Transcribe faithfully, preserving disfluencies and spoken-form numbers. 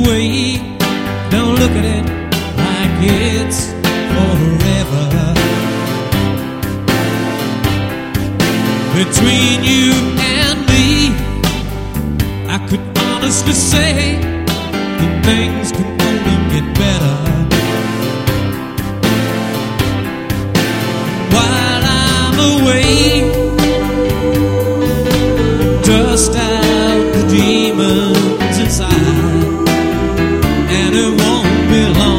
away. Don't look at it like it's forever. Between you and me, I could honestly say that things can only get better. While I'm away, dust out the demons inside, and it won't be long